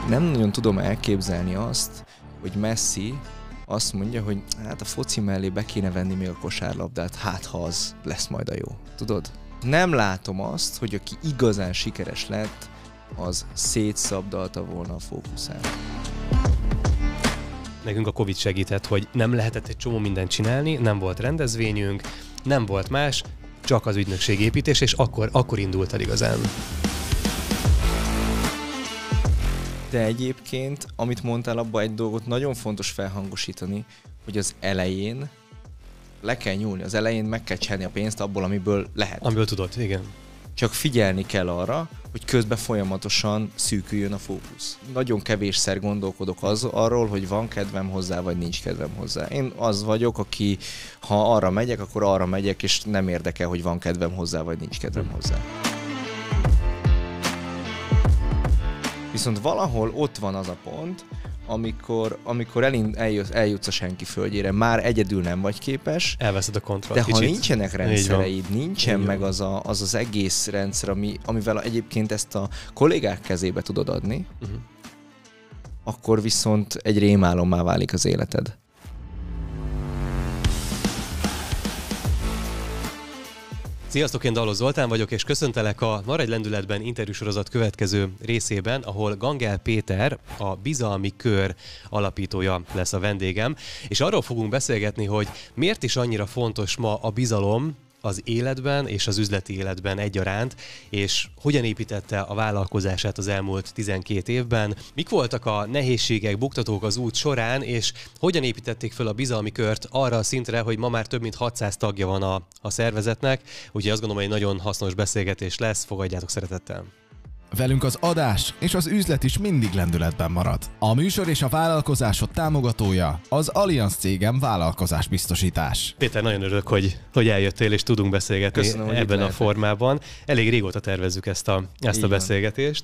Nem nagyon tudom elképzelni azt, hogy Messi azt mondja, hogy hát a foci mellé be kéne venni még a kosárlabdát, hát ha az lesz majd a jó. Tudod? Nem látom azt, hogy aki igazán sikeres lett, az szétszabdalta volna a fókuszát. Nekünk a Covid segített, hogy nem lehetett egy csomó mindent csinálni, nem volt rendezvényünk, nem volt más, csak az ügynökségépítés, és akkor indult el igazán. De egyébként, amit mondtál, abban egy dolgot nagyon fontos felhangosítani, hogy az elején le kell nyúlni, az elején meg kell csinálni a pénzt abból, amiből lehet. Amiből tudod, igen. Csak figyelni kell arra, hogy közben folyamatosan szűküljön a fókusz. Nagyon kevésszer gondolkodok arról, hogy van kedvem hozzá, vagy nincs kedvem hozzá. Én az vagyok, aki ha arra megyek, akkor arra megyek, és nem érdekel, hogy van kedvem hozzá, vagy nincs kedvem hozzá. Viszont valahol ott van az a pont, amikor eljutsz a senki földjére, már egyedül nem vagy képes. Elveszed a kontrollt. De ha nincsenek rendszereid, nincsen meg az egész rendszer, amivel egyébként ezt a kollégák kezébe tudod adni, akkor viszont egy rémálommá válik az életed. Sziasztok, én Dalos Zoltán vagyok, és köszöntelek a Maradj lendületben interjúsorozat következő részében, ahol Gangel Péter, a Bizalmi Kör alapítója lesz a vendégem, és arról fogunk beszélgetni, hogy miért is annyira fontos ma a bizalom az életben és az üzleti életben egyaránt, és hogyan építette a vállalkozását az elmúlt 12 évben, mik voltak a nehézségek, buktatók az út során, és hogyan építették föl a bizalmi kört arra a szintre, hogy ma már több mint 600 tagja van a szervezetnek, úgyhogy azt gondolom, hogy egy nagyon hasznos beszélgetés lesz, fogadjátok szeretettel! Velünk az adás és az üzlet is mindig lendületben marad. A műsor és a vállalkozásod támogatója az Allianz cégem vállalkozásbiztosítás. Péter, nagyon örülök, hogy eljöttél és tudunk beszélgetni. Köszönöm, ebben a formában. Elég régóta tervezzük ezt a beszélgetést.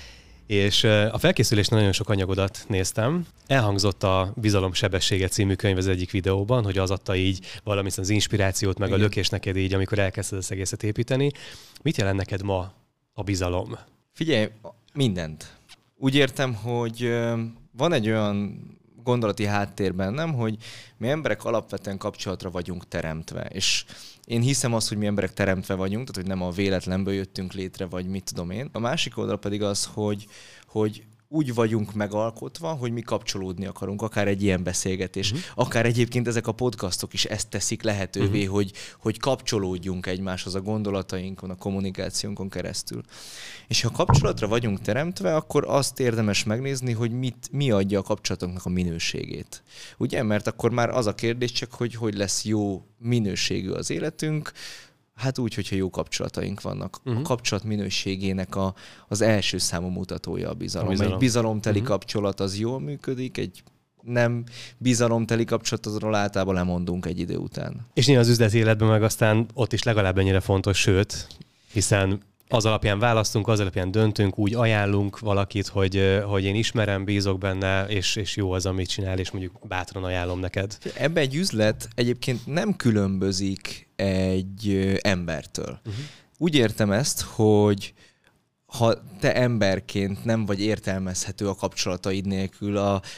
És a felkészülésnél nagyon sok anyagodat néztem. Elhangzott a Bizalom sebessége című könyv az egyik videóban, hogy az adta így valamint az inspirációt, meg a lökés neked így, amikor elkezdted ezt egészet építeni. Mit jelent neked ma a bizalom? Figyelj, mindent. Úgy értem, hogy van egy olyan gondolati háttér bennem, hogy mi emberek alapvetően kapcsolatra vagyunk teremtve. És én hiszem azt, hogy mi emberek teremtve vagyunk, tehát hogy nem a véletlenből jöttünk létre, vagy mit tudom én. A másik oldal pedig az, hogy úgy vagyunk megalkotva, hogy mi kapcsolódni akarunk, akár egy ilyen beszélgetés, akár egyébként ezek a podcastok is ezt teszik lehetővé, hogy kapcsolódjunk egymáshoz a gondolatainkon, a kommunikációnkon keresztül. És ha kapcsolatra vagyunk teremtve, akkor azt érdemes megnézni, hogy mi adja a kapcsolatoknak a minőségét. Ugye? Mert akkor már az a kérdés csak, hogy lesz jó minőségű az életünk, hát úgy, hogyha jó kapcsolataink vannak. A kapcsolat minőségének az első számú mutatója a bizalom. Egy bizalomteli kapcsolat az jól működik, egy nem bizalomteli kapcsolatról általában lemondunk egy idő után. És nyilván az üzleti életben meg aztán ott is legalább ennyire fontos, sőt, hiszen az alapján választunk, az alapján döntünk, úgy ajánlunk valakit, hogy én ismerem, bízok benne, és jó az, amit csinál, és mondjuk bátran ajánlom neked. Ebbe egy üzlet egyébként nem különbözik egy embertől. Úgy értem ezt, hogy ha te emberként nem vagy értelmezhető a kapcsolataid nélkül,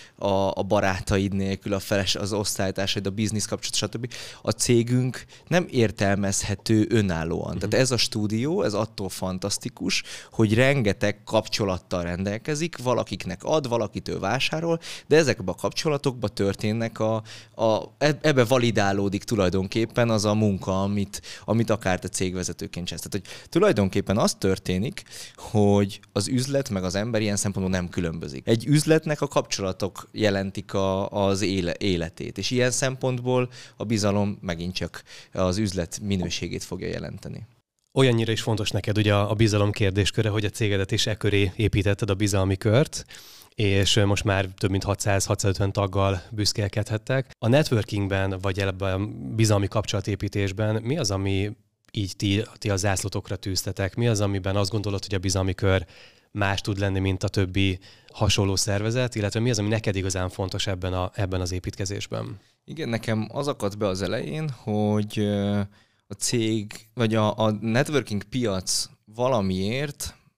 a barátaid nélkül, az osztálytársaid, a biznisz kapcsolat, stb. A cégünk nem értelmezhető önállóan. Tehát ez a stúdió, ez attól fantasztikus, hogy rengeteg kapcsolattal rendelkezik, valakiknek ad, valakitől vásárol, de ezekben a kapcsolatokban történnek ebbe validálódik tulajdonképpen az a munka, amit akár te cégvezetőként csinálsz. Tehát, hogy tulajdonképpen az történik, hogy az üzlet meg az ember ilyen szempontból nem különbözik. Egy üzletnek a kapcsolatok jelentik az életét, és ilyen szempontból a bizalom megint csak az üzlet minőségét fogja jelenteni. Olyannyira is fontos neked ugye a bizalom kérdésköre, hogy a cégedet is e köré építetted a bizalmi kört, és most már több mint 600-650 taggal büszkélkedhettek. A networkingben, vagy ebben a bizalmi kapcsolatépítésben mi az, ami így ti a zászlótokra tűztetek? Mi az, amiben azt gondolod, hogy a bizalmi kör más tud lenni, mint a többi hasonló szervezet, illetve mi az, ami neked igazán fontos ebben az építkezésben? Igen, nekem az akadt be az elején, hogy a cég, vagy a networking piac valamiért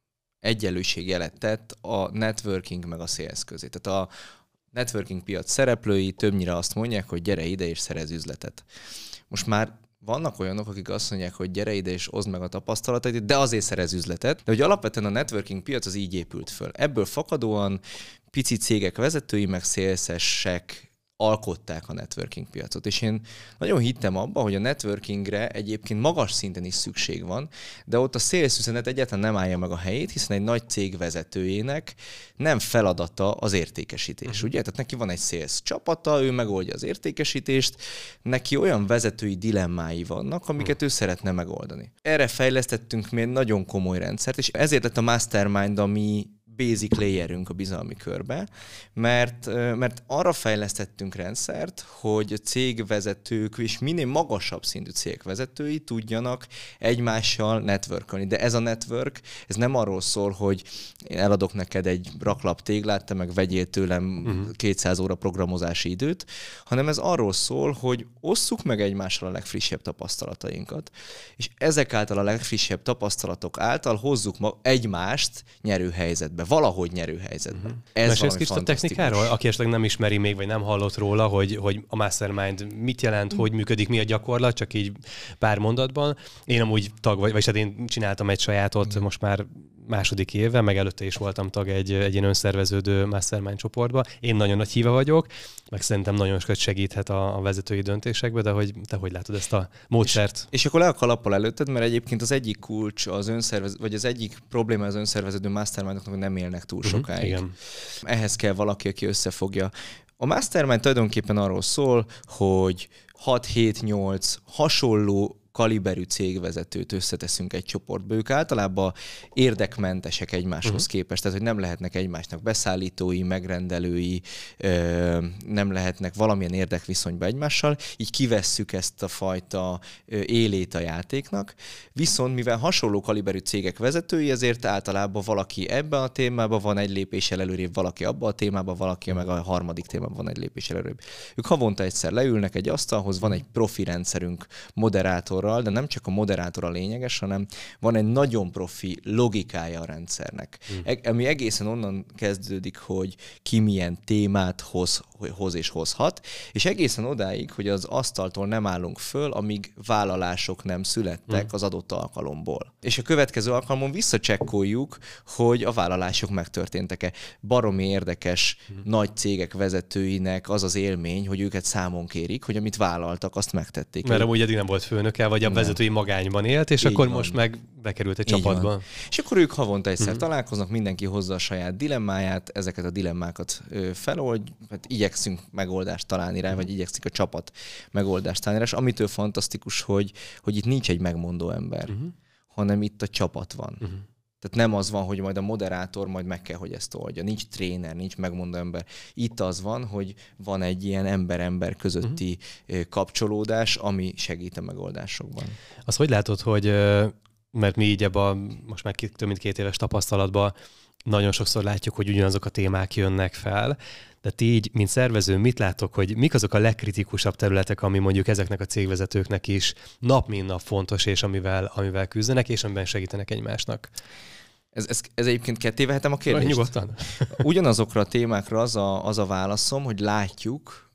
egyenlőségjelet tett a networking meg a sales közé. Tehát a networking piac szereplői többnyire azt mondják, hogy gyere ide és szerez üzletet. Most már vannak olyanok, akik azt mondják, hogy gyere ide és oszd meg a tapasztalatait, de azért szerez üzletet. De hogy alapvetően a networking piac az így épült föl. Ebből fakadóan pici cégek vezetői meg salesesek alkották a networking piacot. És én nagyon hittem abba, hogy a networkingre egyébként magas szinten is szükség van, de ott a sales üzenet egyáltalán nem állja meg a helyét, hiszen egy nagy cég vezetőjének nem feladata az értékesítés. Ugye? Tehát neki van egy sales csapata, ő megoldja az értékesítést, neki olyan vezetői dilemmái vannak, amiket ő szeretne megoldani. Erre fejlesztettünk mi egy nagyon komoly rendszert, és ezért lett a Mastermind a mi basic layerünk a bizalmi körbe, mert arra fejlesztettünk rendszert, hogy a cégvezetők és minél magasabb szintű cégvezetői tudjanak egymással networkölni. De ez a network, ez nem arról szól, hogy én eladok neked egy raklap téglát, te meg vegyél tőlem 200 óra programozási időt, hanem ez arról szól, hogy osszuk meg egymással a legfrissebb tapasztalatainkat, és ezek által a legfrissebb tapasztalatok által hozzuk egymást nyerőhelyzetbe. Valahogy nyerőhelyzetben. Mesélsz kicsit a technikáról, aki esetleg nem ismeri még, vagy nem hallott róla, hogy a Mastermind mit jelent, hogy működik, mi a gyakorlat, csak így pár mondatban. Én amúgy tag vagyis hát én csináltam egy sajátot most már második éve, meg előtte is voltam tag egy ilyen önszerveződő Mastermind csoportba. Én nagyon nagy híve vagyok, meg szerintem nagyon sokat segíthet a vezetői döntésekbe, de te hogy látod ezt a módszert? És akkor le a kalappal előtted, mert egyébként az egyik kulcs vagy az egyik probléma az önszerveződő Mastermindoknak, hogy nem élnek túl sokáig. Igen. Ehhez kell valaki, aki összefogja. A Mastermind tulajdonképpen arról szól, hogy 6-7-8 hasonló kaliberű cégvezetőt összeteszünk egy csoportba. Ők általában érdekmentesek egymáshoz képest, tehát hogy nem lehetnek egymásnak beszállítói, megrendelői, nem lehetnek valamilyen érdekviszonyba egymással, így kivesszük ezt a fajta élét a játéknak. Viszont mivel hasonló kaliberű cégek vezetői, ezért általában valaki ebben a témában van egy lépéssel előrébb, valaki abban a témában, valaki meg a harmadik témában van egy lépéssel előrébb. Ők havonta egyszer leülnek egy asztalhoz, van egy profi rendszerünk moderátor, de nem csak a moderátor a lényeges, hanem van egy nagyon profi logikája a rendszernek. Ami egészen onnan kezdődik, hogy ki milyen témát hoz és hozhat, és egészen odáig, hogy az asztaltól nem állunk föl, amíg vállalások nem születtek az adott alkalomból. És a következő alkalmon visszacsekkoljuk, hogy a vállalások megtörténtek-e. Baromi érdekes nagy cégek vezetőinek az az élmény, hogy őket számon kérik, hogy amit vállaltak, azt megtették. Mert amúgy eddig nem volt főnöke, vagy a vezetői magányban élt, és akkor most meg bekerült egy csapatba. És akkor ők havonta egyszer találkoznak, mindenki hozza a saját dilemmáját, ezeket a dilemmákat felold, hát igyekszünk megoldást találni rá, vagy igyekszik a csapat megoldást találni rá, és amitől fantasztikus, hogy itt nincs egy megmondó ember, hanem itt a csapat van. Tehát nem az van, hogy majd a moderátor majd meg kell, hogy ezt oldja. Nincs tréner, nincs megmondó ember. Itt az van, hogy van egy ilyen ember-ember közötti kapcsolódás, ami segít a megoldásokban. Azt hogy látod, hogy, mert mi így ebben most már több mint 2 éves tapasztalatban nagyon sokszor látjuk, hogy ugyanazok a témák jönnek fel, de ti így, mint szervező, mit látok, hogy mik azok a legkritikusabb területek, ami mondjuk ezeknek a cégvezetőknek is nap mint nap fontos, és amivel küzdenek, és amiben segítenek egymásnak? Ez egyébként ketté vehetem a kérdést? Nyugodtan. Ugyanazokra a témákra az a válaszom, hogy látjuk,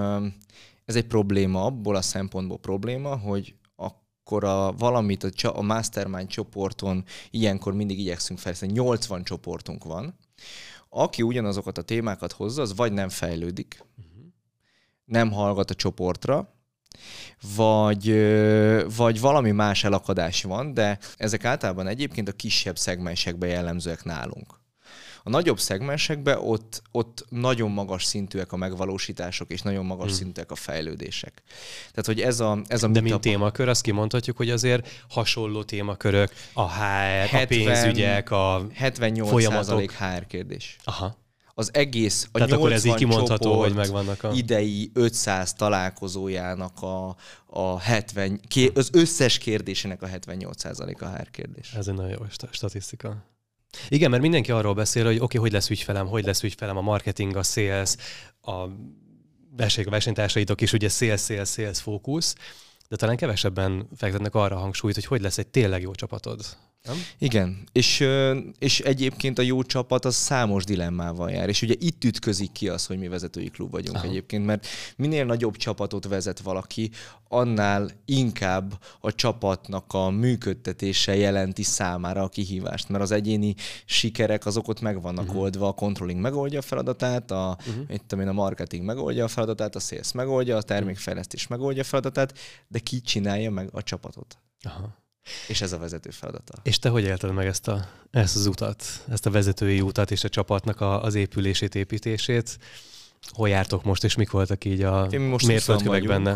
ez egy probléma, abból a szempontból probléma, hogy akkor valamit a Mastermind csoporton ilyenkor mindig igyekszünk fejleszteni. 80 csoportunk van. Aki ugyanazokat a témákat hozza, az vagy nem fejlődik, nem hallgat a csoportra, vagy valami más elakadás van, de ezek általában egyébként a kisebb szegmensekben jellemzőek nálunk. A nagyobb szegmensekben ott nagyon magas szintűek a megvalósítások, és nagyon magas szintűek a fejlődések. Tehát, hogy ez a de mint témakör, azt kimondhatjuk, hogy azért hasonló témakörök, a HR, a pénzügyek, a 78% HR kérdés. Aha. Az egész, a tehát 80 akkor ez így kimondható, csoport hogy megvannak idei 500 találkozójának az összes kérdésének a 78% a HR kérdés. Ez egy nagyon jó statisztika. Igen, mert mindenki arról beszél, hogy oké, hogy lesz ügyfelem, a marketing, a sales, a versenytársaitok is ugye sales fókusz, de talán kevesebben fektetnek arra a hangsúlyt, hogy lesz egy tényleg jó csapatod. Nem? Igen, és egyébként a jó csapat az számos dilemmával jár, és ugye itt ütközik ki az, hogy mi vezetői klub vagyunk egyébként, mert minél nagyobb csapatot vezet valaki, annál inkább a csapatnak a működtetése jelenti számára a kihívást, mert az egyéni sikerek azok ott meg vannak oldva, a controlling megoldja a feladatát, a marketing megoldja a feladatát, a sales megoldja, a termékfejlesztés megoldja a feladatát, de ki csinálja meg a csapatot? Aha. És ez a vezető feladata. És te hogy élted meg ezt az utat, ezt a vezetői utat és a csapatnak az épülését, építését? Hol jártok most, és mik voltak így a mérföldkövek benne?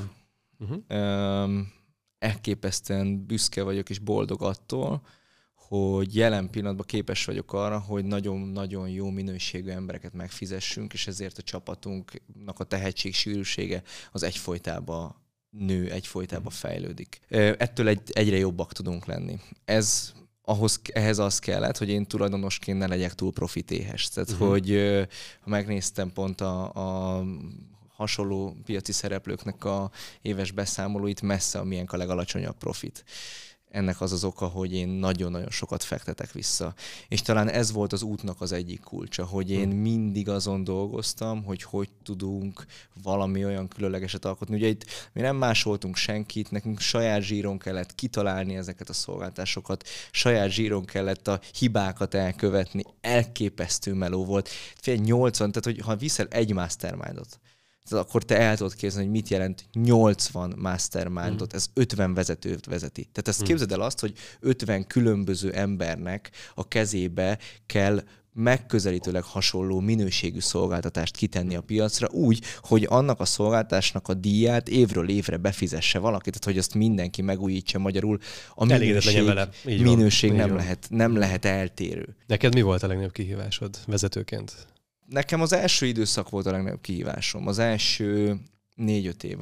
Elképesztően büszke vagyok és boldog attól, hogy jelen pillanatban képes vagyok arra, hogy nagyon-nagyon jó minőségű embereket megfizessünk, és ezért a csapatunknak a tehetségsűrűsége az egyfolytában nő, egyfolytában fejlődik. Ettől egyre jobbak tudunk lenni. Ehhez az kellett, hogy én tulajdonosként ne legyek túl profitéhes. Tehát, hogy ha megnéztem pont a hasonló piaci szereplőknek a éves beszámolóit, messze amilyen a legalacsonyabb profit. Ennek az oka, hogy én nagyon-nagyon sokat fektetek vissza. És talán ez volt az útnak az egyik kulcsa, hogy én mindig azon dolgoztam, hogy tudunk valami olyan különlegeset alkotni. Ugye itt mi nem másoltunk senkit, nekünk saját zsíron kellett kitalálni ezeket a szolgáltásokat, saját zsíron kellett a hibákat elkövetni, elképesztő meló volt. Fél 80, tehát hogy ha viszel egy mastermindot, akkor te el tudod képzelni, hogy mit jelent 80 mastermindot, ez 50 vezetőt vezeti. Tehát ezt képzeld el azt, hogy 50 különböző embernek a kezébe kell megközelítőleg hasonló minőségű szolgáltatást kitenni a piacra úgy, hogy annak a szolgáltatásnak a díját évről évre befizesse valaki, tehát hogy azt mindenki megújítsa, magyarul a minőség nem lehet eltérő. Neked mi volt a legnagyobb kihívásod vezetőként? Nekem az első időszak volt a legnagyobb kihívásom, az első 4-5 év,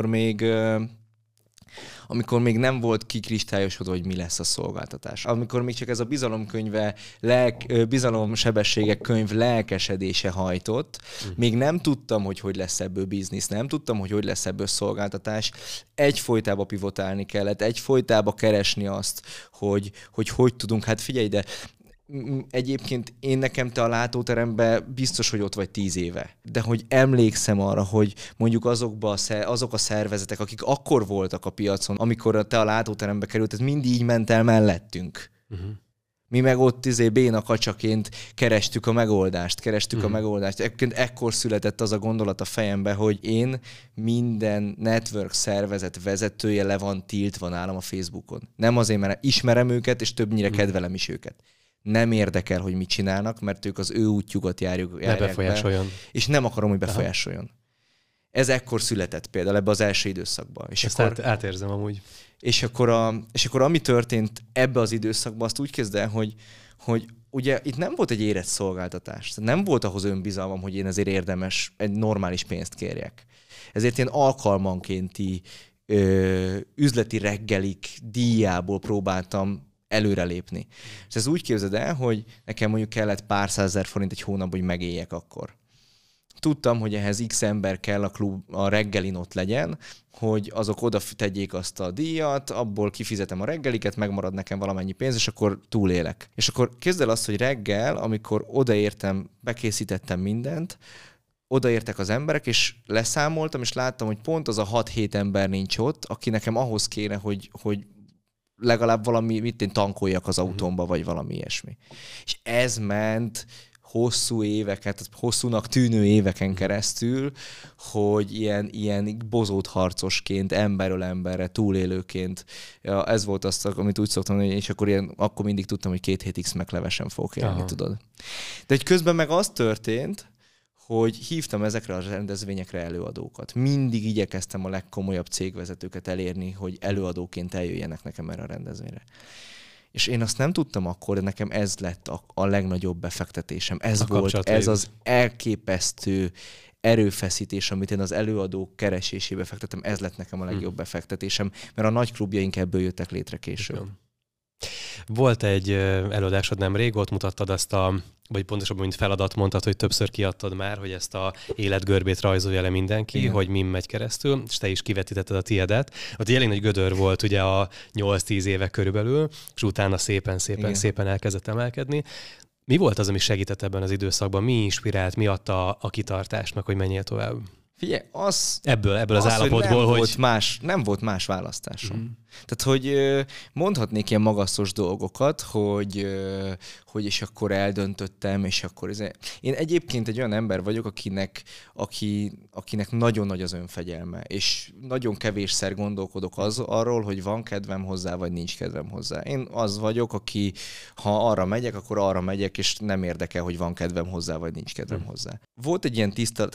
amikor még nem volt kikristályosodva, hogy mi lesz a szolgáltatás. Amikor még csak ez a bizalomkönyve, bizalomsebességek könyv lelkesedése hajtott, még nem tudtam, hogy lesz ebből biznisz, nem tudtam, hogy lesz ebből szolgáltatás. Egyfolytában pivotálni kellett, egyfolytában keresni azt, hogy tudunk. Hát figyelj, de egyébként nekem te a látóteremben biztos, hogy ott vagy 10 éve. De hogy emlékszem arra, hogy mondjuk azok a szervezetek, akik akkor voltak a piacon, amikor te a látóterembe került, ez mind így ment el mellettünk. Mi meg ott béna kacsaként kerestük a megoldást. Egyébként ekkor született az a gondolat a fejembe, hogy én minden network szervezet vezetője le van tiltva nálam a Facebookon. Nem azért, mert ismerem őket, és többnyire kedvelem is őket. Nem érdekel, hogy mit csinálnak, mert ők az ő útjukat járják befolyásoljon. Be, és nem akarom, hogy befolyásoljon. Ez ekkor született például ebbe az első időszakban. És ezt akkor, átérzem amúgy. És akkor ami történt ebbe az időszakban, azt úgy kezd el, hogy ugye itt nem volt egy érett szolgáltatás. Nem volt ahhoz önbizalmam, hogy én ezért érdemes egy normális pénzt kérjek. Ezért én alkalmankénti üzleti reggelik díjából próbáltam előrelépni. És ez úgy képzeld el, hogy nekem mondjuk kellett pár százezer forint egy hónapban, hogy megéljek akkor. Tudtam, hogy ehhez X ember kell a reggelin ott legyen, hogy azok oda tegyék azt a díjat, abból kifizetem a reggeliket, megmarad nekem valamennyi pénz, és akkor túlélek. És akkor képzeld el azt, hogy reggel, amikor odaértem, bekészítettem mindent, odaértek az emberek, és leszámoltam, és láttam, hogy pont az a 6-7 ember nincs ott, aki nekem ahhoz kéne, hogy legalább valami, tankoljak az autómba, vagy valami ilyesmi. És ez ment hosszú éveket, hosszúnak tűnő éveken keresztül, hogy ilyen bozót harcosként, emberről emberre, túlélőként, ez volt azt, amit úgy szoktam mondani, és akkor mindig tudtam, hogy 2 hét X-Mac levesen fogok élni, tudod. De hogy közben meg az történt, hogy hívtam ezekre a rendezvényekre előadókat. Mindig igyekeztem a legkomolyabb cégvezetőket elérni, hogy előadóként eljöjjenek nekem erre a rendezvényre. És én azt nem tudtam akkor, de nekem ez lett a legnagyobb befektetésem. Ez az elképesztő erőfeszítés, amit én az előadók keresésébe fektettem, ez lett nekem a legjobb befektetésem, mert a nagy klubjaink ebből jöttek létre később. Volt egy előadásod nemrég, ott mutattad azt vagy pontosabban, mint feladat mondtad, hogy többször kiadtad már, hogy ezt a életgörbét rajzolja le mindenki, igen, hogy min megy keresztül, és te is kivetítetted a tiedet. Ott egy elég nagy gödör volt ugye a 8-10 évek körülbelül, és utána szépen elkezdett emelkedni. Mi volt az, ami segített ebben az időszakban? Mi inspirált, mi adta a kitartást, meg hogy menjél tovább? Figyelj, ebből az állapotból, hogy nem volt más választásom. Tehát, hogy mondhatnék ilyen magasztos dolgokat, hogy és akkor eldöntöttem, és akkor én egyébként egy olyan ember vagyok, akinek nagyon nagy az önfegyelme, és nagyon kevésszer gondolkodok arról, hogy van kedvem hozzá, vagy nincs kedvem hozzá. Én az vagyok, aki ha arra megyek, akkor arra megyek, és nem érdekel, hogy van kedvem hozzá, vagy nincs kedvem hozzá. Volt egy ilyen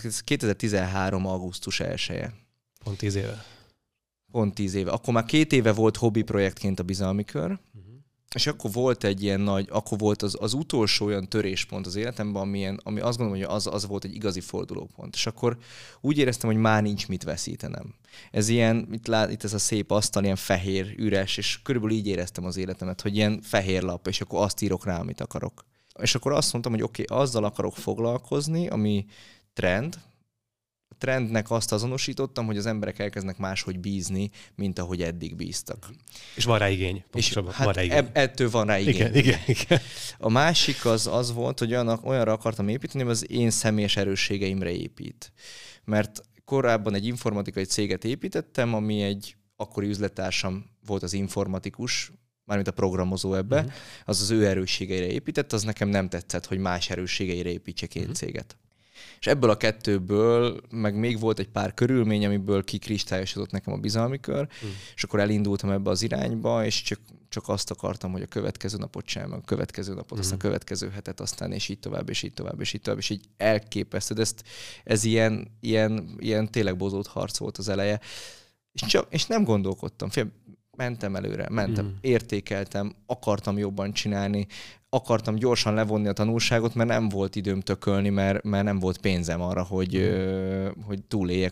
2013. augusztus 1-e. Pont 10 éve. Pont 10 éve. Akkor már 2 éve volt hobbi projektként a Bizalmi Kör, és akkor volt egy ilyen akkor volt az utolsó olyan töréspont az életemben, ami azt gondolom, hogy az volt egy igazi fordulópont. És akkor úgy éreztem, hogy már nincs mit veszítenem. Ez ilyen, itt ez a szép asztal, ilyen fehér, üres, és körülbelül így éreztem az életemet, hogy ilyen fehér lap, és akkor azt írok rá, amit akarok. És akkor azt mondtam, hogy oké, azzal akarok foglalkozni, ami trend. A trendnek azt azonosítottam, hogy az emberek elkezdenek máshogy bízni, mint ahogy eddig bíztak. És van rá igény. És hát ettől van rá igény. Igen. A másik az volt, hogy olyanra akartam építeni, hogy az én személyes erősségeimre épít. Mert korábban egy informatikai céget építettem, ami egy akkori üzlettársam volt az informatikus, mármint a programozó ebbe, az ő erősségeire épített, az nekem nem tetszett, hogy más erősségeire építsek én céget. És ebből a kettőből, meg még volt egy pár körülmény, amiből kikristályosodott nekem a Bizalmi Kör, és akkor elindultam ebbe az irányba, és csak azt akartam, hogy a következő napot sem, meg a következő napot, aztán a következő hetet, aztán és így tovább, és így tovább, és így tovább, és így elképesztő. De ez ilyen tényleg bozót harc volt az eleje. És nem gondolkodtam. Mentem előre, értékeltem, akartam jobban csinálni, akartam gyorsan levonni a tanulságot, mert nem volt időm tökölni, mert nem volt pénzem arra, hogy túléljek,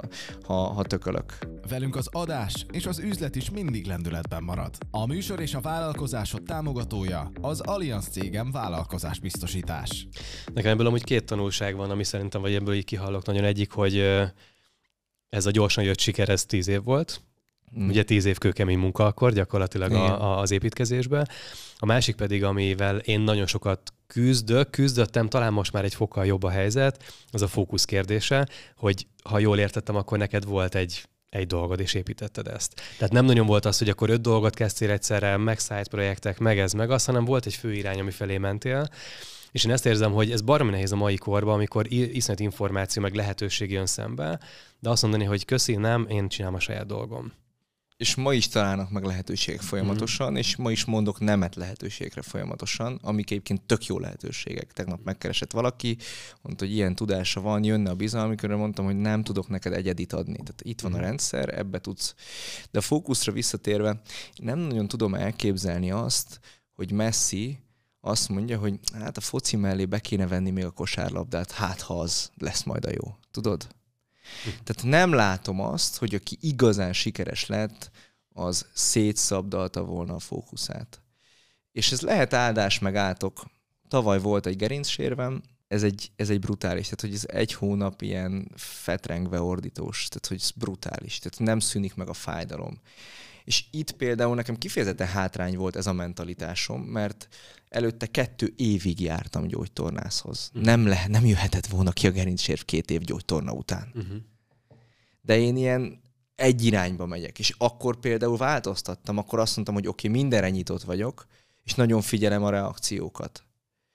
ha tökölök. Velünk az adás és az üzlet is mindig lendületben marad. A műsor és a vállalkozásod támogatója az Allianz Cégem vállalkozásbiztosítás. Nekem ebből amúgy 2 tanulság van, ami szerintem, vagy ebből így kihallok nagyon. Egyik, hogy ez a gyorsan jött siker, ez 10 év volt. Ugye 10 év kőkemény munka akkor gyakorlatilag az építkezésben. A másik pedig, amivel én nagyon sokat küzdöttem, talán most már egy fokkal jobb a helyzet, az a fókusz kérdése, hogy ha jól értettem, akkor neked volt egy dolgod, és építetted ezt. Tehát nem nagyon volt az, hogy akkor 5 dolgot kezdtél egyszerre, meg side projektek, meg ez, meg az, hanem volt egy fő irány, ami felé mentél. És én ezt érzem, hogy ez baromi nehéz a mai korban, amikor iszonyat információ, meg lehetőség jön szembe, de azt mondani, hogy köszi, nem, én csinálom a saját dolgom. És ma is találnak meg lehetőségek folyamatosan, és ma is mondok nemet lehetőségekre folyamatosan, amik egyébként tök jó lehetőségek. Tegnap megkeresett valaki, mondta, hogy ilyen tudása van, jönne a Bizalmi Körre, mondtam, hogy nem tudok neked egyedit adni. Tehát itt van a rendszer, ebbe tudsz. De a fókuszra visszatérve, nem nagyon tudom elképzelni azt, hogy Messi azt mondja, hogy hát a foci mellé be kéne venni még a kosárlabdát, hát ha az lesz majd a jó. Tudod? Tehát nem látom azt, hogy aki igazán sikeres lett, az szétszabdalta volna a fókuszát. És ez lehet áldás meg átok. Tavaly volt egy gerincsérvem, ez egy brutális, tehát hogy ez 1 hónap ilyen fetrengve ordítós, tehát hogy ez brutális, tehát nem szűnik meg a fájdalom. És itt például nekem kifejezetten hátrány volt ez a mentalitásom, mert előtte 2 évig jártam gyógytornászhoz. Nem jöhetett volna ki a gerincsérv 2 év gyógytorna után. De én ilyen egy irányba megyek. És akkor például változtattam, akkor azt mondtam, hogy oké, mindenre nyitott vagyok, és nagyon figyelem a reakciókat.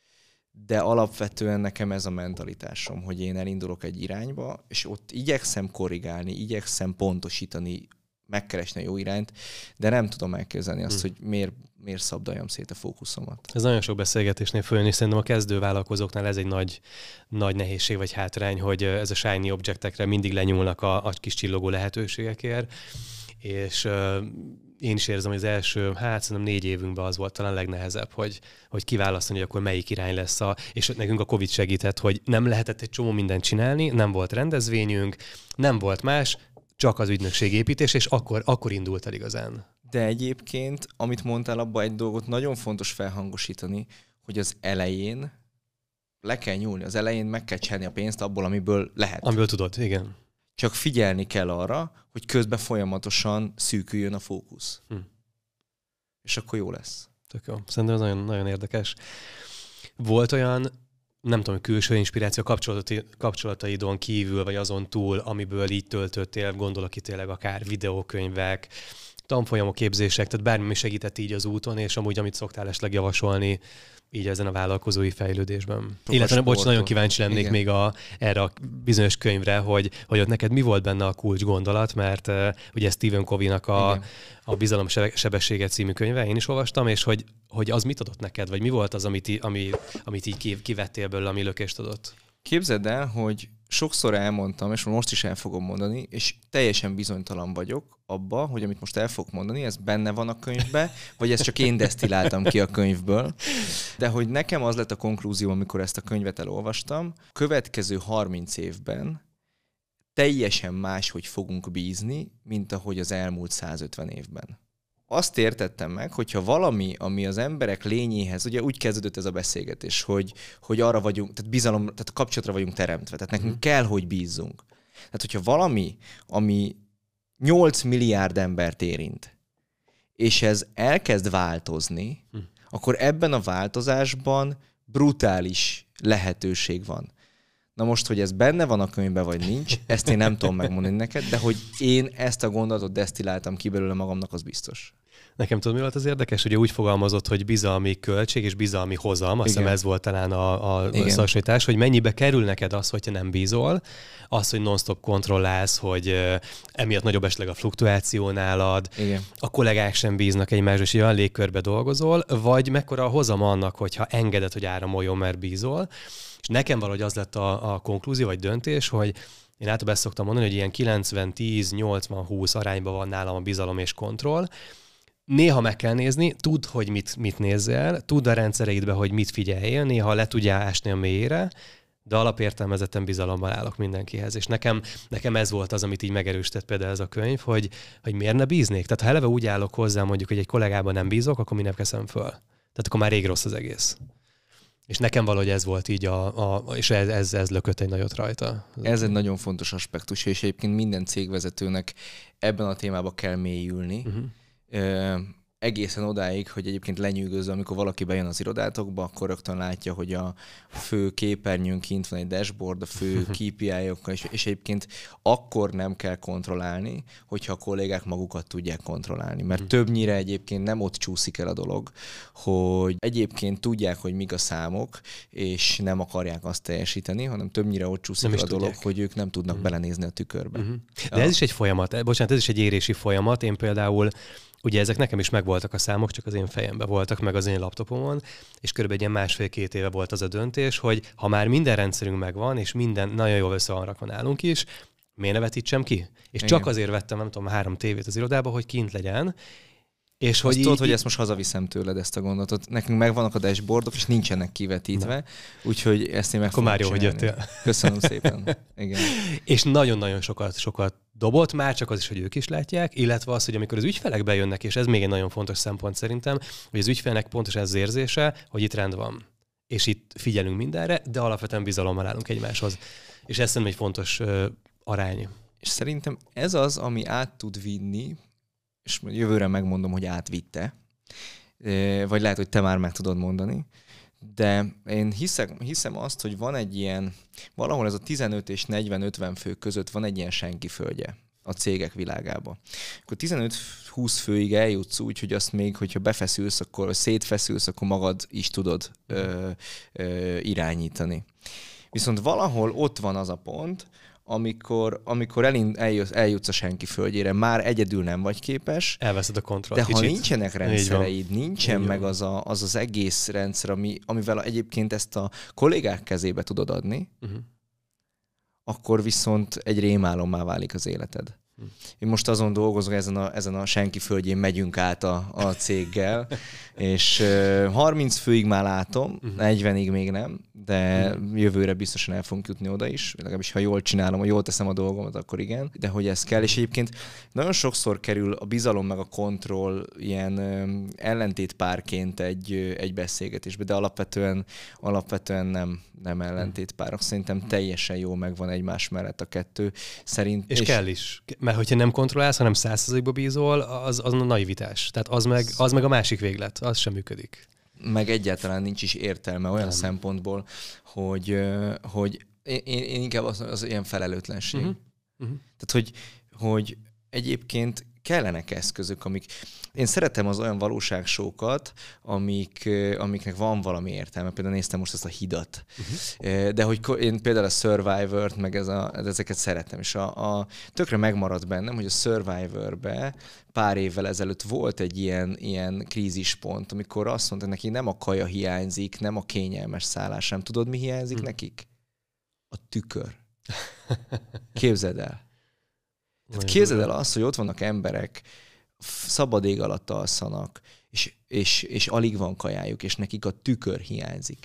De alapvetően nekem ez a mentalitásom, hogy én elindulok egy irányba, és ott igyekszem korrigálni, igyekszem pontosítani, megkeresni a jó irányt, de nem tudom elképzelni azt, hogy miért szabdaljam szét a fókuszomat. Ez nagyon sok beszélgetésnél följön, és szerintem a kezdő vállalkozóknál ez egy nagy nehézség vagy hátrány, hogy ez a shiny objectekre mindig lenyúlnak a kis csillogó lehetőségekért, és én is érzem, hogy az első, szerintem 4 évünkben az volt talán legnehezebb, hogy kiválasztani, hogy akkor melyik irány lesz és nekünk a Covid segített, hogy nem lehetett egy csomó mindent csinálni, nem volt rendezvényünk, nem volt más, csak az ügynökség építés, és akkor indult el igazán. De egyébként, amit mondtál, abban egy dolgot nagyon fontos felhangosítani, hogy az elején le kell nyúlni. Az elején meg kell csinálni a pénzt abból, amiből lehet. Amiből tudod, igen. Csak figyelni kell arra, hogy közben folyamatosan szűküljön a fókusz. És akkor jó lesz. Tök jó. Szerintem ez nagyon, nagyon érdekes. Volt olyan, nem tudom, külső inspiráció kapcsolataidon kívül, vagy azon túl, amiből így töltöttél, gondolok itt tényleg akár videókönyvek, tanfolyamok, képzések, tehát bármi segített így az úton, és amúgy, amit szoktál esetleg javasolni, így ezen a vállalkozói fejlődésben. Illetve, bocs, nagyon kíváncsi lennék még erre a bizonyos könyvre, hogy ott neked mi volt benne a kulcs gondolat, mert ugye Stephen Covey-nak a Bizalom sebessége című könyve, én is olvastam, és hogy az mit adott neked, vagy mi volt az, amit így kivettél belőle, ami lökést adott? Képzeld el, hogy sokszor elmondtam, és most is el fogom mondani, és teljesen bizonytalan vagyok abba, hogy amit most el fogok mondani, ez benne van a könyvben, vagy ezt csak én desztilláltam ki a könyvből. De hogy nekem az lett a konklúzió, amikor ezt a könyvet elolvastam, következő 30 évben teljesen máshogy fogunk bízni, mint ahogy az elmúlt 150 évben. Azt értettem meg, hogyha valami, ami az emberek lényéhez, ugye úgy kezdődött ez a beszélgetés, hogy arra vagyunk, tehát bizalom, tehát a kapcsolatra vagyunk teremtve, tehát nekünk kell, hogy bízzunk. Tehát hogyha valami, ami 8 milliárd embert érint, és ez elkezd változni, akkor ebben a változásban brutális lehetőség van. Na most, hogy ez benne van a könyvben, vagy nincs, ezt én nem tudom megmondani neked, de hogy én ezt a gondolatot desztilláltam ki belőle magamnak, az biztos. Nekem tudod, mi volt az érdekes? Ugye úgy fogalmazott, hogy bizalmi költség és bizalmi hozam, azt hiszem ez volt talán a szakosítás, hogy mennyibe kerül neked az, hogyha nem bízol, az, hogy non-stop kontrollálsz, hogy emiatt nagyobb esetleg a fluktuáció nálad, igen. A kollégák sem bíznak egymásra, és olyan légkörbe dolgozol, vagy mekkora a hozam annak, hogyha engeded, hogy áramoljon, mert bízol. És nekem valahogy az lett a konklúzió, vagy döntés, hogy én általában ezt szoktam mondani, hogy ilyen 90-10-80-20 arányban van nálam a bizalom és kontroll. Néha meg kell nézni, tudd, hogy mit nézzel, tudd a rendszereidbe, hogy mit figyeljél, néha le tudjál ásni a mélyére, de alapértelmezetten bizalommal állok mindenkihez. És nekem ez volt az, amit így megerősített például ez a könyv, hogy miért ne bíznék. Tehát ha eleve úgy állok hozzá, mondjuk, hogy egy kollégában nem bízok, akkor minek veszem föl. Tehát akkor már rég rossz az egész. És nekem valahogy ez volt így, és ez lökött egy nagyot rajta. Ez egy nagyon fontos aspektus, és egyébként minden cégvezetőnek ebben a témában kell mélyülni. Egészen odáig, hogy egyébként lenyűgöző, amikor valaki bejön az irodátokba, akkor rögtön látja, hogy a fő képernyőn kint van egy dashboard, a fő KPI-okkal, és egyébként akkor nem kell kontrollálni, hogyha a kollégák magukat tudják kontrollálni. Mert többnyire egyébként nem ott csúszik el a dolog, hogy egyébként tudják, hogy mik a számok, és nem akarják azt teljesíteni, hanem többnyire ott csúszik el a dolog, hogy ők nem tudnak belenézni a tükörbe. De ez is egy folyamat, bocsánat, ez is egy érési folyamat. Én például ugye ezek nekem is megvoltak a számok, csak az én fejemben voltak, meg az én laptopomon, és körülbelül egy ilyen 1,5-2 éve volt az a döntés, hogy ha már minden rendszerünk megvan, és minden nagyon jól össze van rakva nálunk is, miért ne vetítsem ki? És csak azért vettem, nem tudom, 3 tévét az irodába, hogy kint legyen. És hogy tudod, hogy ezt most hazaviszem tőled, ezt a gondolatot. Nekünk megvannak a dashboardok, és nincsenek kivetítve, úgyhogy ezt én meg fogom csinálni. Akkor már jó, hogy jöttél. Köszönöm szépen. Igen. És nagyon-nagyon sokat dobott, már csak az is, hogy ők is látják, illetve az, hogy amikor az ügyfelek bejönnek, és ez még egy nagyon fontos szempont szerintem, hogy az ügyfélnek pontosan ez az érzése, hogy itt rend van. És itt figyelünk mindenre, de alapvetően bizalommal állunk egymáshoz. És ez szerintem egy fontos arány. És szerintem ez az, ami át tud vinni, és jövőre megmondom, hogy átvitte, vagy lehet, hogy te már meg tudod mondani, de én hiszem azt, hogy van egy ilyen, valahol ez a 15 és 40-50 fő között van egy ilyen senki földje a cégek világában. Akkor 15-20 főig eljutsz úgy, hogy azt még, hogyha befeszülsz, akkor szétfeszülsz, akkor magad is tudod irányítani. Viszont valahol ott van az a pont, amikor eljutsz a senki földjére, már egyedül nem vagy képes. Elveszed a kontrollt. De ha nincsenek rendszereid, nincsen meg az egész rendszer, amivel egyébként ezt a kollégák kezébe tudod adni, akkor viszont egy rémálommá válik az életed. Én most azon dolgozok, ezen a senki földjén megyünk át a céggel, és 30 főig már látom, 40-ig még nem, de jövőre biztosan el fogunk jutni oda is, legalábbis ha jól csinálom, ha jól teszem a dolgomat, akkor igen, de hogy ez kell, és egyébként nagyon sokszor kerül a bizalom meg a kontroll ilyen ellentétpárként egy beszélgetésbe, de alapvetően nem ellentétpárok. Szerintem teljesen jól megvan egymás mellett a kettő. És kell is. Mert hogyha nem kontrollálsz, hanem 100%-ba bízol, az a naivitás. Tehát az meg a másik véglet. Az sem működik. Meg egyáltalán nincs is értelme olyan szempontból, hogy én inkább az ilyen felelőtlenség. Tehát, hogy egyébként kellenek eszközök, amik... Én szeretem az olyan valóságsókat, amiknek van valami értelme. Például néztem most ezt a Hidat. De hogy én például a Survivor-t, meg ezeket szeretem. És tökre megmaradt bennem, hogy a Survivor-be pár évvel ezelőtt volt egy ilyen krízispont, amikor azt mondta neki, nem a kaja hiányzik, nem a kényelmes szállás, nem tudod, mi hiányzik nekik? A tükör. Képzeld el. Tehát képzeld el azt, hogy ott vannak emberek, szabad ég alatt alszanak, és alig van kajájuk, és nekik a tükör hiányzik.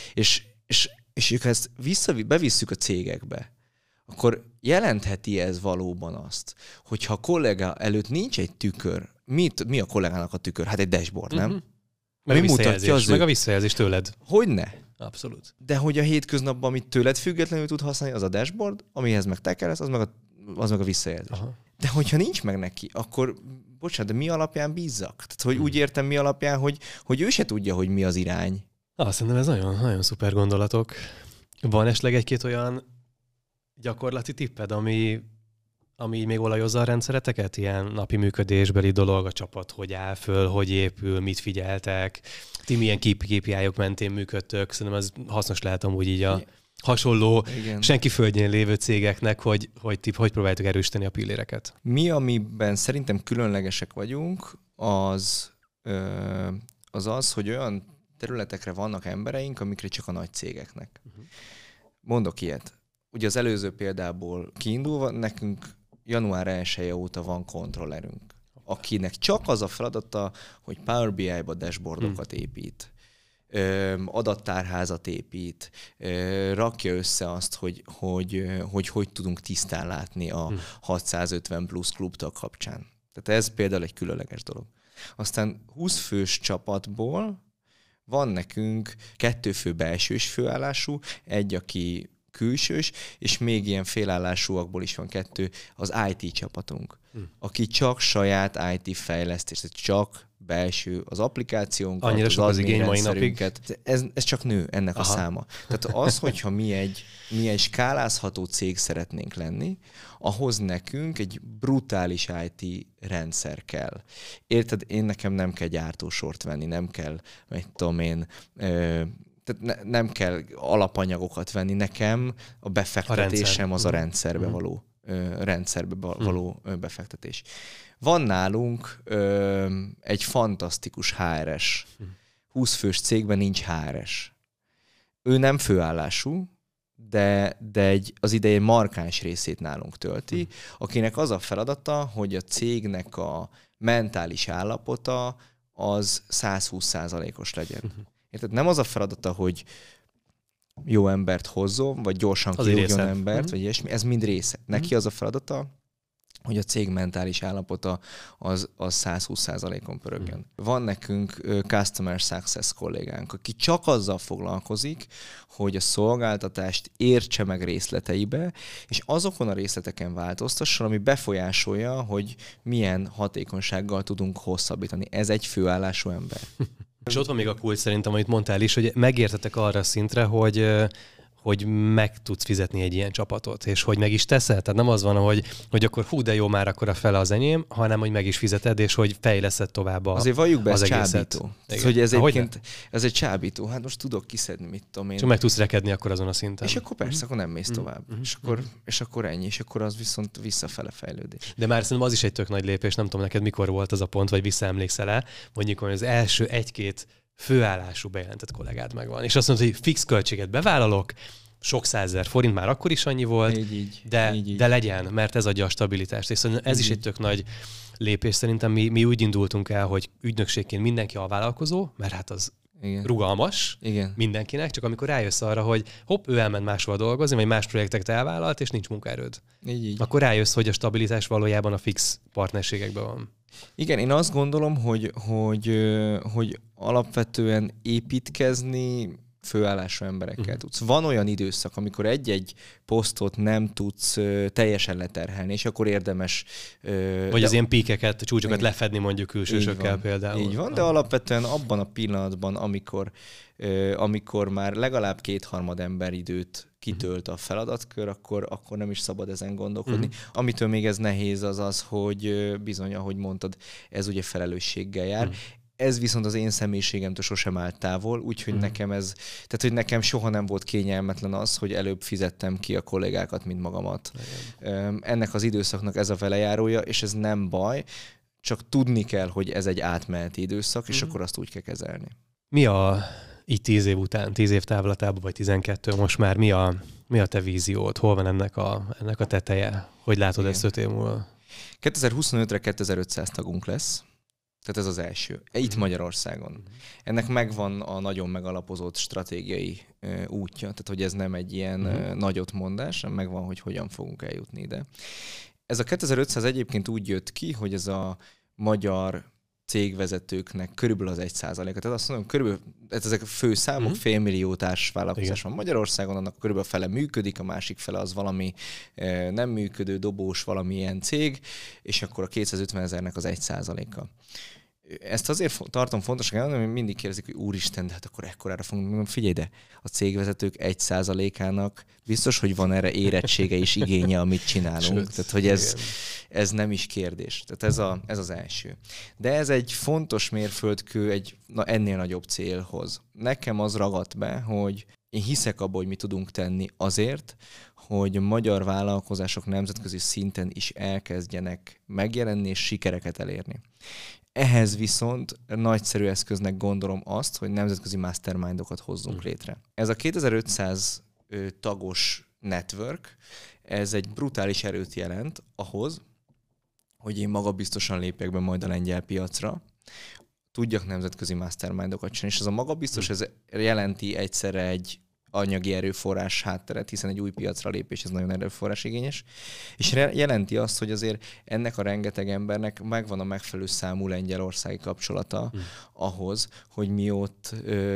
És ők ezt bevisszük a cégekbe, akkor jelentheti ez valóban azt, hogyha a kollega előtt nincs egy tükör, mi a kollégának a tükör? Hát egy dashboard, nem? Meg a visszajelzés tőled. Hogyne? Abszolút. De hogy a hétköznapban, amit tőled függetlenül tud használni, az a dashboard, amihez meg te kell, az meg a visszajelzés. Aha. De hogyha nincs meg neki, akkor, bocsánat, de mi alapján bízzak? Tehát, hogy úgy értem mi alapján, hogy ő se tudja, hogy mi az irány. Szerintem ez nagyon, nagyon szuper gondolatok. Van esetleg egy-két olyan gyakorlati tipped, ami még olajozza a rendszereteket? Ilyen napi működésbeli dolog, a csapat hogy áll föl, hogy épül, mit figyeltek, ti milyen KPI-ok mentén működtök? Szerintem ez hasznos lehet amúgy így a hasonló, senki földjén lévő cégeknek, hogy próbáljátok erősíteni a pilléreket. Mi, amiben szerintem különlegesek vagyunk, az, hogy olyan területekre vannak embereink, amikre csak a nagy cégeknek. Mondok ilyet. Ugye az előző példából kiindulva, nekünk január 1-e óta van kontrollerünk, akinek csak az a feladata, hogy Power BI-ba dashboardokat épít, adattárházat épít, rakja össze azt, hogy tudunk tisztán látni a 650 plusz klubtag kapcsán. Tehát ez például egy különleges dolog. Aztán 20 fős csapatból van nekünk 2 fő belsős főállású, egy, aki külsős, és még ilyen félállásúakból is van 2, az IT csapatunk, aki csak saját IT fejlesztés, csak belső az applikációnkat, annyira sok az igény mai napig. Ez csak nő ennek a száma. Tehát az, hogyha mi egy skálázható cég szeretnénk lenni, ahhoz nekünk egy brutális IT rendszer kell. Érted? Nekem nem kell gyártósort venni, nem kell, tehát nem kell alapanyagokat venni. Nekem a befektetésem az a rendszerbe való befektetés. Van nálunk egy fantasztikus HR-es. 20 fős cégben nincs HR-es. Ő nem főállású, de az ideje markáns részét nálunk tölti, akinek az a feladata, hogy a cégnek a mentális állapota az 120%-os legyen. Érted? Nem az a feladata, hogy jó embert hozzon, vagy gyorsan kirúgjon embert, vagy ilyesmi. Ez mind része. Neki az a feladata, hogy a cég mentális állapota az 120%-on pörögjön. Van nekünk Customer Success kollégánk, aki csak azzal foglalkozik, hogy a szolgáltatást értse meg részleteibe, és azokon a részleteken változtasson, ami befolyásolja, hogy milyen hatékonysággal tudunk hosszabbítani. Ez egy főállású ember. És ott van még a kulcs szerintem, amit mondtál is, hogy megértetek arra a szintre, hogy meg tudsz fizetni egy ilyen csapatot, és hogy meg is teszed. Tehát nem az van, hogy akkor de jó, már akkor a fele az enyém, hanem hogy meg is fizeted, és hogy fejleszed tovább azért valljuk be, ez csábító. Hogy ez egy csábító. Hát most tudok kiszedni, mit tudom én. Csak meg tudsz rekedni akkor azon a szinten. És akkor persze, akkor nem mész tovább. És akkor ennyi, és akkor az viszont visszafele fejlődés. De már szerintem az is egy tök nagy lépés, nem tudom neked mikor volt az a pont, vagy visszaemlékszel-e, mondjuk, hogy az első 1-2 főállású bejelentett kollégád megvan. És azt mondod, hogy fix költséget bevállalok, sok százezer forint, már akkor is annyi volt, de legyen, mert ez adja a stabilitást. És ez is egy tök nagy lépés. Szerintem mi úgy indultunk el, hogy ügynökségként mindenki alvállalkozó, mert hát az rugalmas mindenkinek, csak amikor rájössz arra, hogy hopp, ő elment máshol dolgozni, vagy más projekteket elvállalt, és nincs munkaerőd. Akkor rájössz, hogy a stabilitás valójában a fix partnerségekben van. Igen, én azt gondolom, hogy alapvetően építkezni főállású emberekkel tudsz. Van olyan időszak, amikor egy-egy posztot nem tudsz teljesen leterhelni, és akkor érdemes... Vagy az ilyen píkeket, csúcsokat lefedni mondjuk külsősökkel például. Így van, de alapvetően abban a pillanatban, amikor már legalább 2/3 ember időt kitölt a feladatkör, akkor nem is szabad ezen gondolkodni. Amitől még ez nehéz az, hogy bizony, ahogy mondtad, ez ugye felelősséggel jár. Ez viszont az én személyiségemtől sosem állt távol, úgyhogy nekem soha nem volt kényelmetlen az, hogy előbb fizettem ki a kollégákat, mint magamat. Ennek az időszaknak ez a velejárója, és ez nem baj, csak tudni kell, hogy ez egy átmeneti időszak, és akkor azt úgy kell kezelni. Mi így 10 év után, 10 év távlatában, vagy 12 most már, mi a te víziód? Hol van ennek a teteje? Hogy látod ezt 5 év múlva? 2025-re 2500 tagunk lesz. Tehát ez az első. Itt Magyarországon. Ennek megvan a nagyon megalapozott stratégiai útja, tehát hogy ez nem egy ilyen nagyotmondás, megvan, hogy hogyan fogunk eljutni ide. Ez a 2500 egyébként úgy jött ki, hogy ez a magyar cégvezetőknek körülbelül az 1%-a. Tehát azt mondom, körülbelül, ezek a fő számok, 500 000 társvállalkozás van Magyarországon, annak körülbelül fele működik, a másik fele az valami nem működő, dobós valamilyen cég, és akkor a 250 000-nek az 1%-a. Ezt azért tartom fontosnak elmondani, hogy mindig kérdezik, hogy úristen, de hát akkor ekkorára fogunk mondani, figyelj, de a cégvezetők 1%-ának biztos, hogy van erre érettsége és igénye, amit csinálunk. Sőt, tehát, hogy ez nem is kérdés. Tehát ez az első. De ez egy fontos mérföldkő egy ennél nagyobb célhoz. Nekem az ragadt be, hogy én hiszek abban, hogy mi tudunk tenni azért, hogy magyar vállalkozások nemzetközi szinten is elkezdjenek megjelenni és sikereket elérni. Ehhez viszont nagyszerű eszköznek gondolom azt, hogy nemzetközi mastermindokat hozzunk létre. Ez a 2500 tagos network, ez egy brutális erőt jelent ahhoz, hogy én magabiztosan lépjek be majd a lengyel piacra, tudjak nemzetközi mastermindokat csinálni, és ez a magabiztos, ez jelenti egyszerre egy anyagi erőforrás hátteret, hiszen egy új piacra lépés, ez nagyon erőforrás igényes, és jelenti azt, hogy azért ennek a rengeteg embernek megvan a megfelelő számú lengyelországi kapcsolata ahhoz, hogy mi ott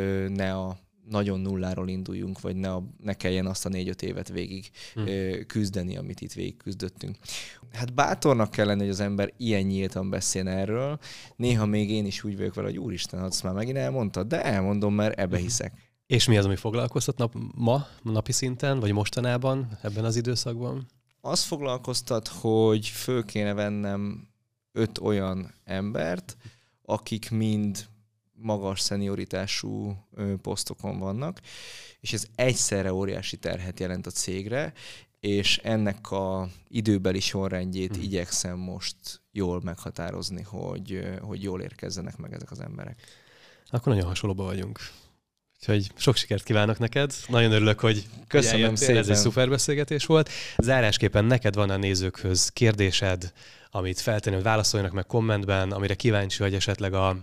ne a nagyon nulláról induljunk, vagy ne kelljen azt a 4-5 évet végig küzdeni, amit itt végig küzdöttünk. Hát bátornak kell lenni, hogy az ember ilyen nyíltan beszél erről. Néha még én is úgy vagyok vele, hogy úristen, azt már megint elmondtad, de elmondom, mert ebbe hiszek. És mi az, ami foglalkoztat napi szinten, vagy mostanában, ebben az időszakban? Az foglalkoztat, hogy föl kéne vennem 5 olyan embert, akik mind magas szenioritású posztokon vannak, és ez egyszerre óriási terhet jelent a cégre, és ennek a időbeli sorrendjét igyekszem most jól meghatározni, hogy jól érkezzenek meg ezek az emberek. Akkor nagyon hasonlóban vagyunk. Úgyhogy sok sikert kívánok neked. Nagyon örülök, hogy köszönöm szépen. Ez egy szuper beszélgetés volt. Zárásképpen neked van a nézőkhöz kérdésed, amit feltenni, hogy válaszoljanak meg kommentben, amire kíváncsi vagy esetleg a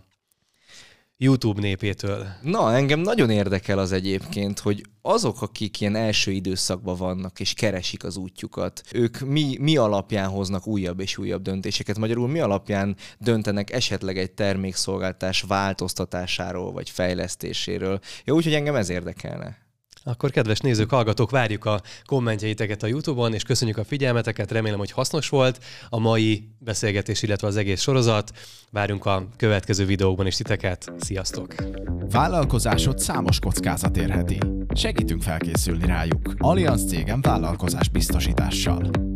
YouTube népétől. Na, engem nagyon érdekel az egyébként, hogy azok, akik ilyen első időszakban vannak és keresik az útjukat, ők mi alapján hoznak újabb és újabb döntéseket? Magyarul mi alapján döntenek esetleg egy termékszolgáltatás változtatásáról vagy fejlesztéséről? Ja, úgyhogy engem ez érdekelne. Akkor kedves nézők, hallgatók, várjuk a kommentjeiteket a YouTube-on, és köszönjük a figyelmeteket, remélem, hogy hasznos volt a mai beszélgetés, illetve az egész sorozat. Várjunk a következő videókban is titeket. Sziasztok! Vállalkozásod számos kockázat érheti. Segítünk felkészülni rájuk. Allianz Cégem vállalkozás biztosítással.